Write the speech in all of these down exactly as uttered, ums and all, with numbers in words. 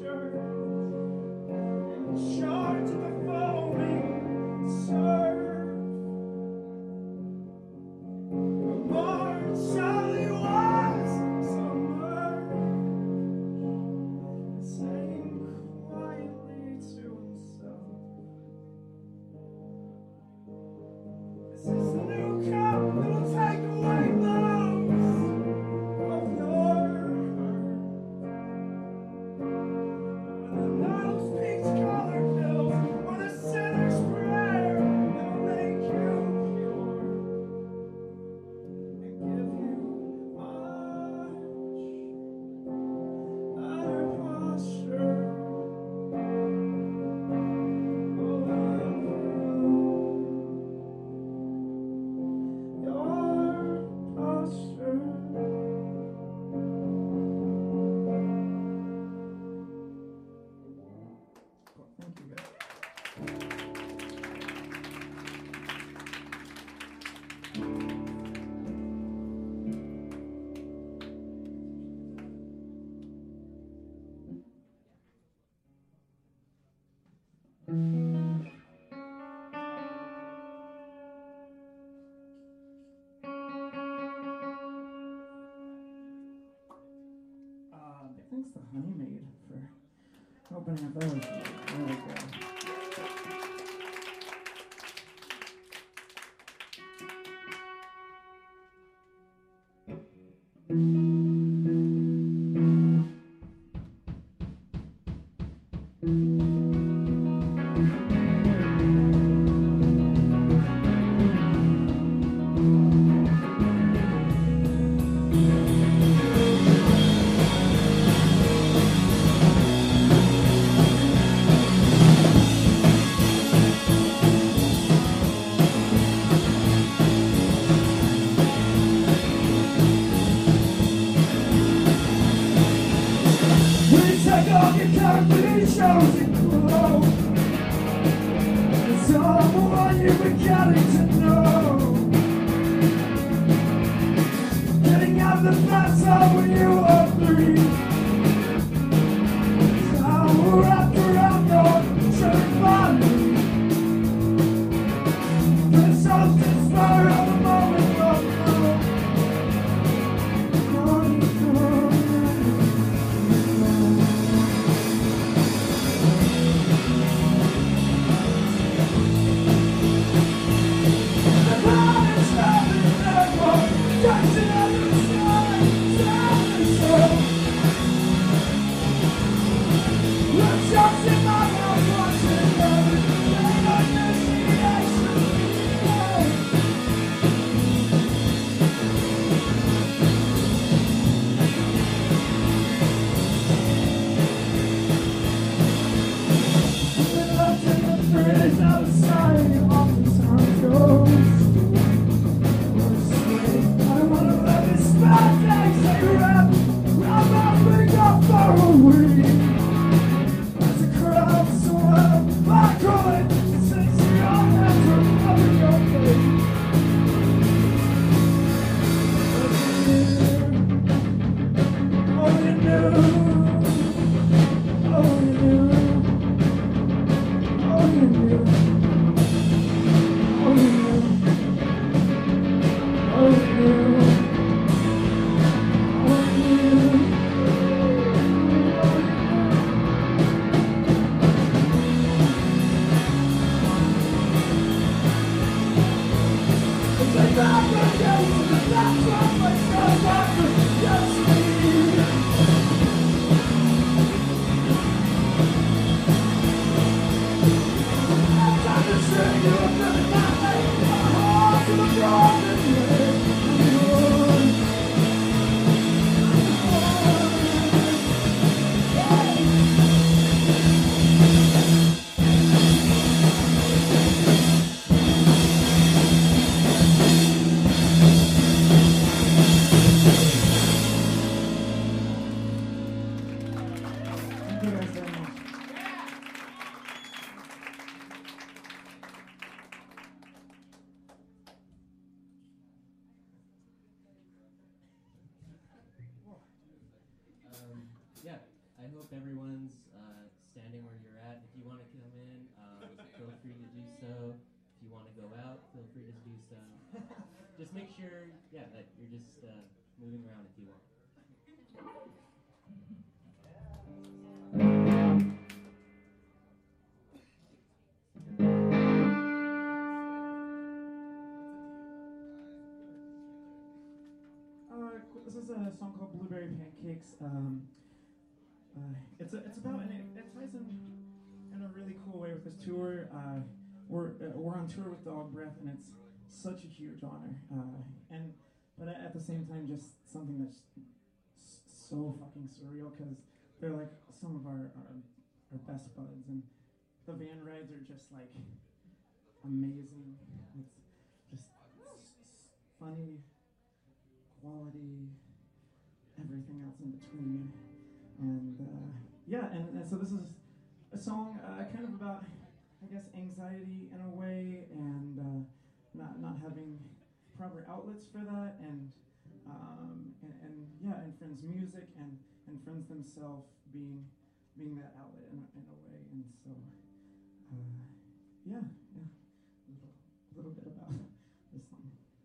Thanks to Honeymaid for opening up. That was really good. Yeah, I hope everyone's uh, make sure, yeah, that you're just uh, moving around if you want. Uh, this is a song called Blueberry Pancakes. Um, uh, it's a, it's about, and it, it ties in in a really cool way with this tour. Uh, we're uh, we're on tour with Dog Breath, and it's such a huge honor. Uh, and but at the same time, just something that's s- so fucking surreal because they're like some of our, our our best buds, and the van rides are just like amazing. It's just s- s- funny, quality, everything else in between. And uh, yeah, and, and so this is a song uh, kind of about, I guess, anxiety in a way, and uh, not not having proper outlets for that, and um, and, and yeah, and friends' music, and, and friends themselves being being that outlet in a, in a way, and so uh, yeah, yeah, a little, little bit about this song.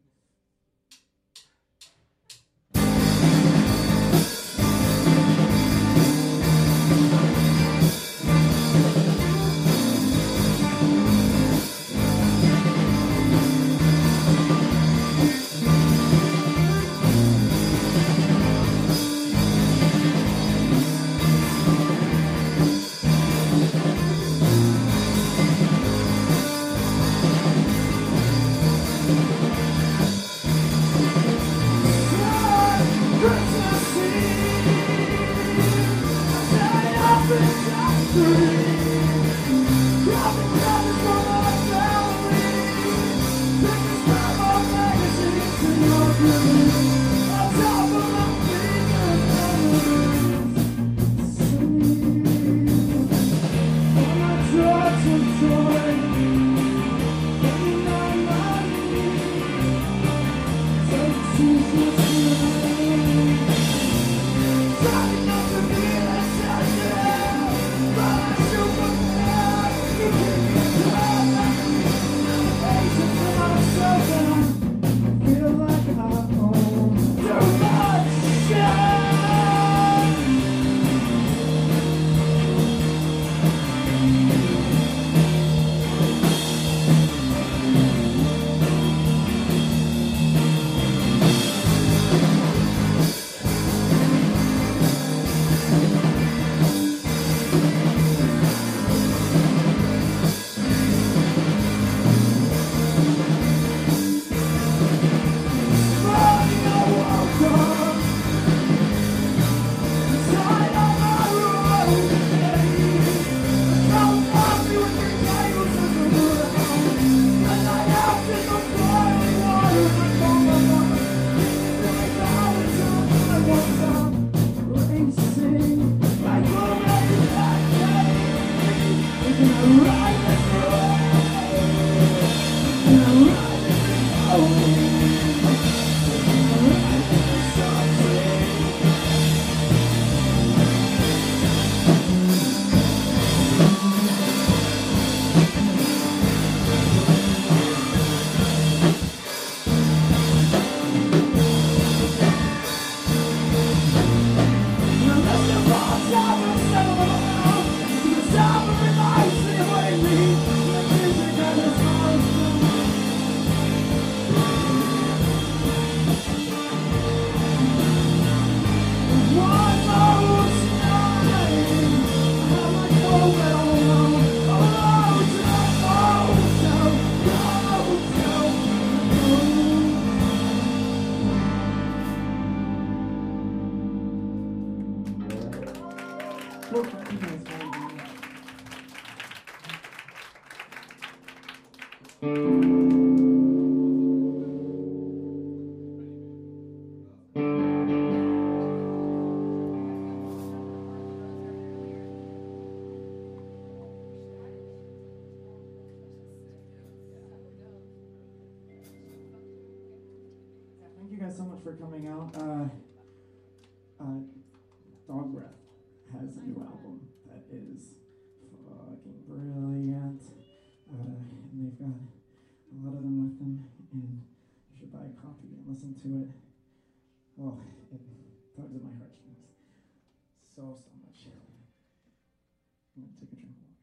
Thank you guys so much for coming out. Uh, uh, Dog Breath has a new album that is fucking brilliant. Uh, and they've got a lot of them with them, and you should could buy a copy and listen to it, oh, it tugs at my heartstrings so, so much. I'm going to take a drink of water.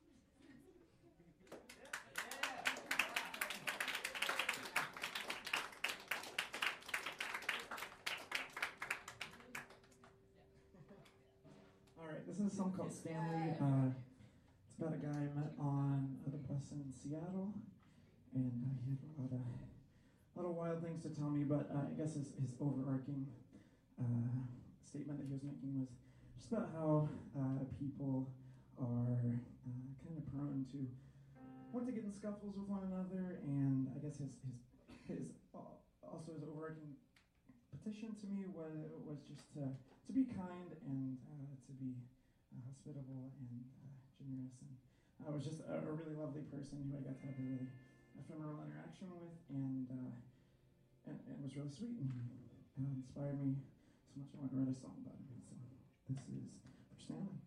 All right, this is a song called Stanley. Uh, it's about a guy I met on uh, the bus in Seattle, and uh, he had a lot of, a lot of wild things to tell me, but uh, I guess his, his overarching uh, statement that he was making was just about how uh, people are uh, kind of prone to want to get in scuffles with one another, and I guess his his his uh, also his overarching petition to me was was just to to be kind and uh, to be uh, hospitable and uh, generous, and I was just a, a really lovely person who I got to have a really ephemeral interaction with, and uh, and, and was really sweet and uh, inspired me so much I wanted to write a song about him. So this is for Stanley.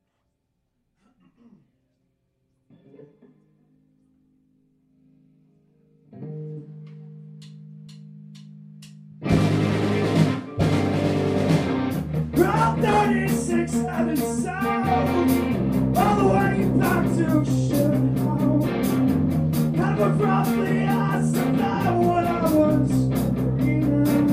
Route thirty-six headed south, all the way back to Chicago. Kind of abruptly I survived what I was reading.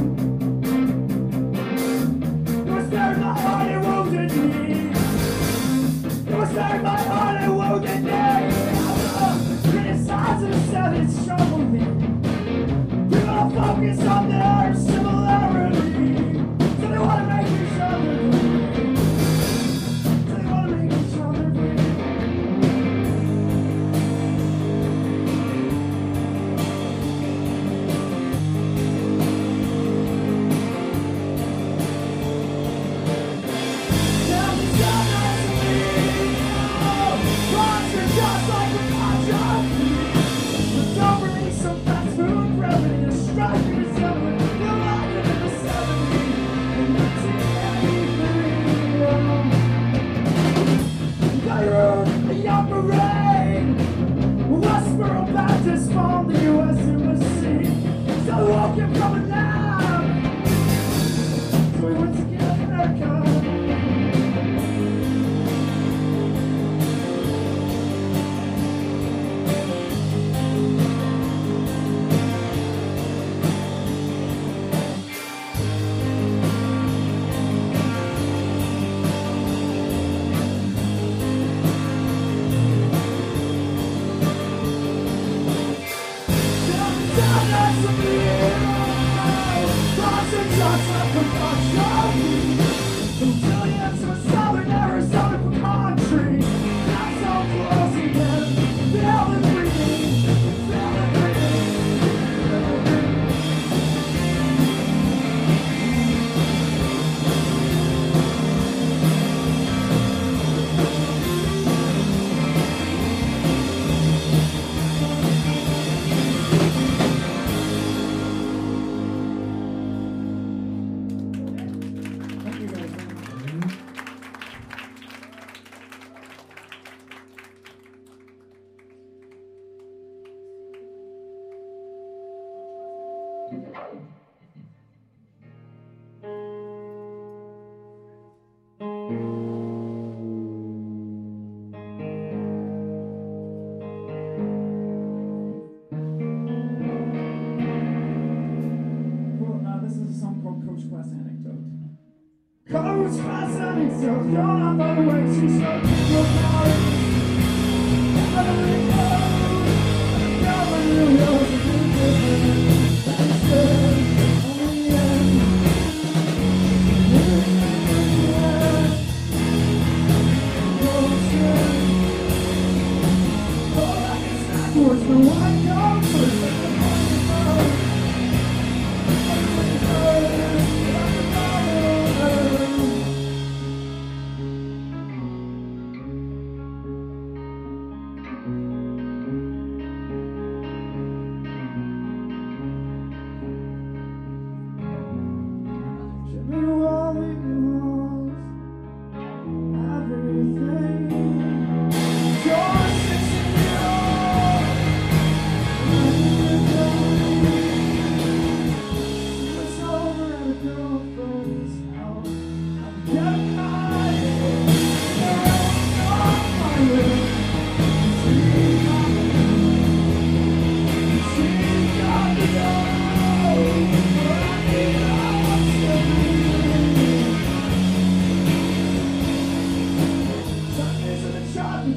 It was there my heart and wounded me. It was there my heart and wounded me. Criticizers said it's troubled me. People focus on their similarity. So they want to make each other free. So they want to make each other free. Tell me something to me now. Watch your just like a contract. But don't release some fast food gravity. Strike me somewhere. You're like in the seventies. A young parade, Westboro Baptist from the U S Embassy. So walking from a nap, so we went to get a haircut. Coach class anecdote, you're not the way she started to go about it. Never really know, never really know what to do. That's good, only the end. Living in the end. Bullshit. Oh, like a snack towards the white coat first, like the fucking road. Everybody knows, like the dollar. You're sixteen years old.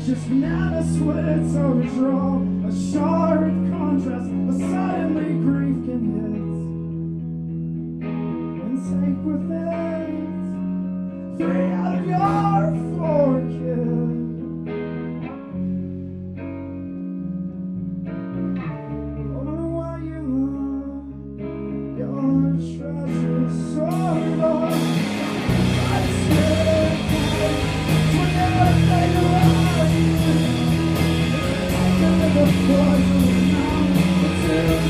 just banana splits overdraw, a sharp contrast, a suddenly grief can hit and take with it three out of your four kids. Oh, why you love your treasure so long? I still can't everything around you. The poison now, it's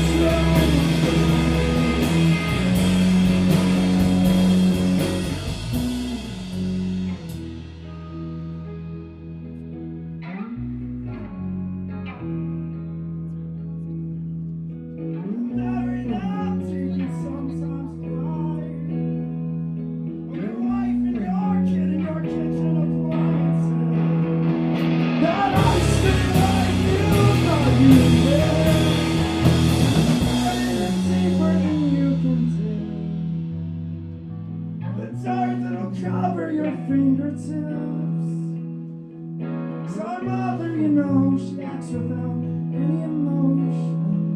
every night you can sometimes cry. Your wife and your kid and your kitchen appliances. That I stay like you thought you were. It's deeper than you can tell. The dirt that'll cover your fingertips. 'Cause our mother, you know, she acts without any emotion.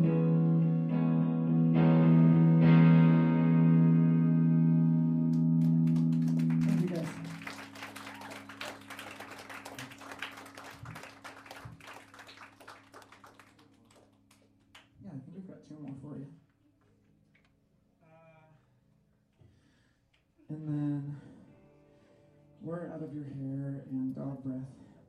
Thank you guys. Yeah, I think we've got two more for you. Uh, and then We're Out of Your Hair and Dog Breath.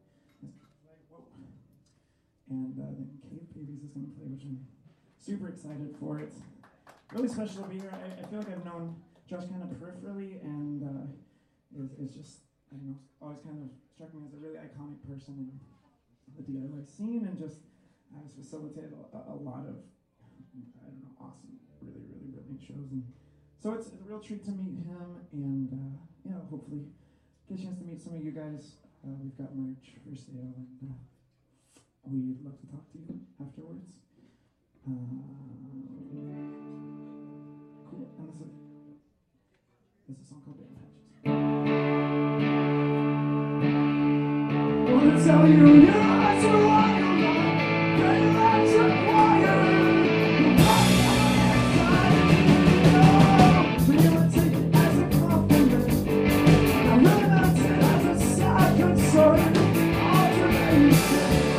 And uh, then Cave Babies is going to play, which I'm super excited for. It's really special to be here. I, I feel like I've known Josh kind of peripherally, and uh, is, is just, I don't know, always kind of struck me as a really iconic person in the D I Y scene, and just uh, has facilitated a, a lot of, I don't know, awesome, really, really brilliant shows. And so it's, it's a real treat to meet him, and uh, yeah, hopefully get a chance to meet some of you guys. Uh, we've got merch for sale, and uh, we'd love to talk to you afterwards. Um, cool. And this is, this is a song called Big Patches. I wanna tell you, you're not so long alone. You're electric wire. You're walking on the inside. But you would take it as a compliment. I really meant it as a sad concern. Observation.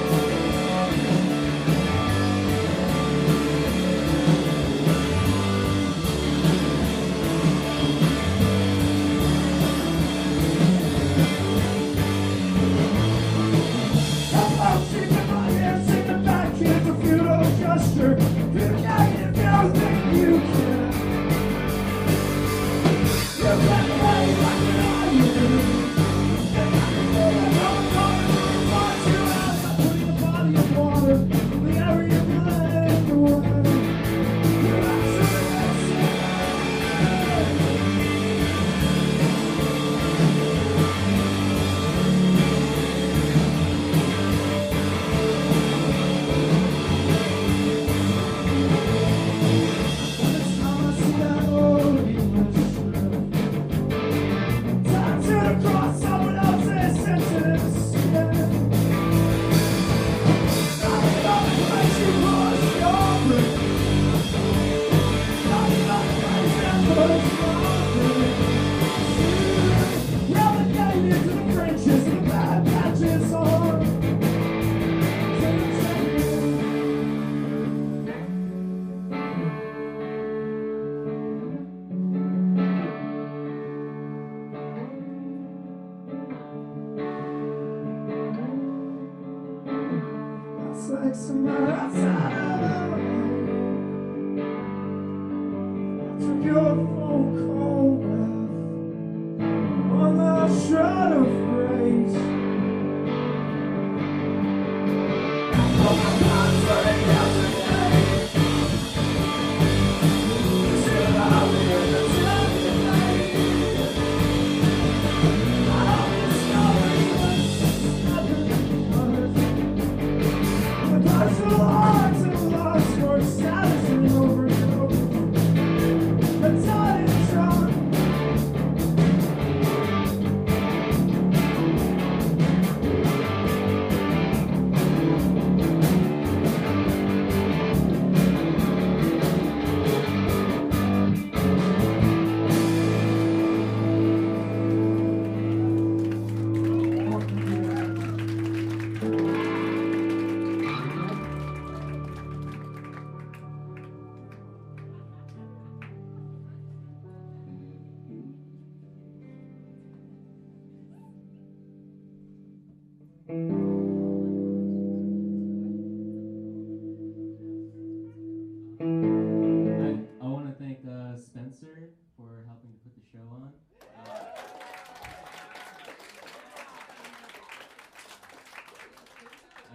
Like somewhere outside of L A. I took your phone call on the shroud of grace. Oh my God, turning yesterday. Should I be in the today? I don't discover personal hearts and lost for status and overdose. The time is wrong.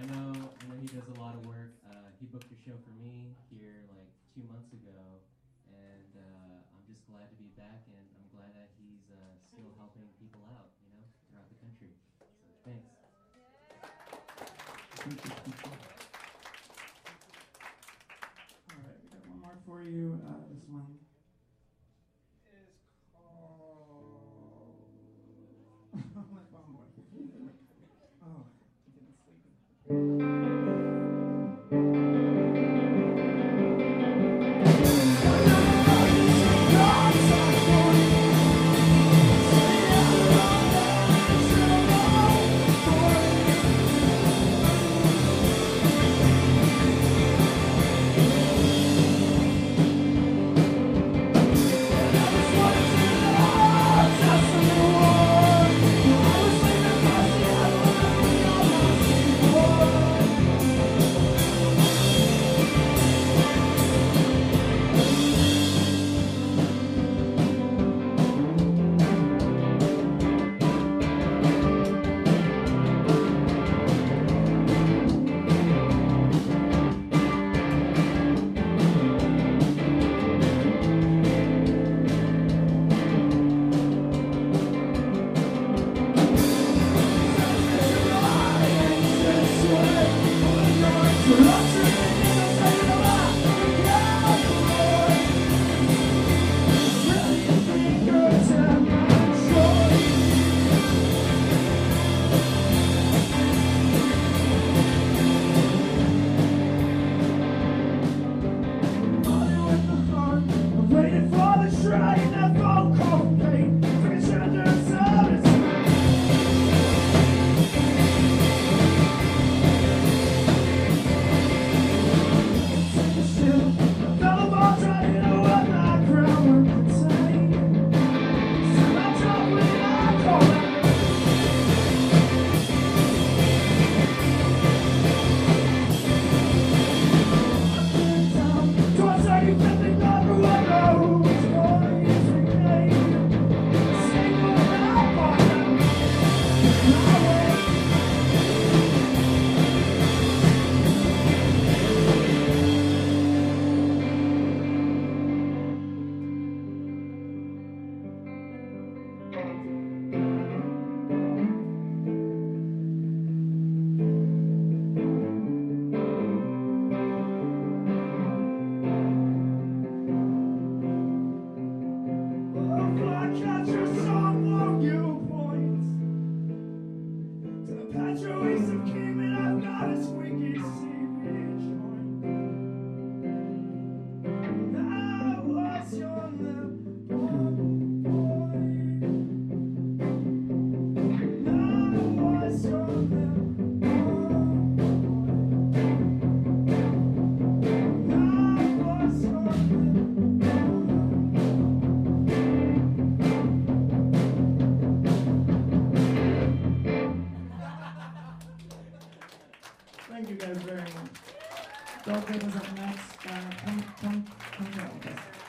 I know, I know he does a lot of work. Uh, he booked a show for me here like two months ago, and uh, I'm just glad to be back, and I'm glad that he's uh, still helping people out, you know, throughout the country. So thanks. Thank you, thank you. All right, we got one more for you. Uh, this one is called. Like one more. Oh, I'm getting sleepy. Thank you guys very much. Dog Vapors up next. Uh, come, come, come chat with us.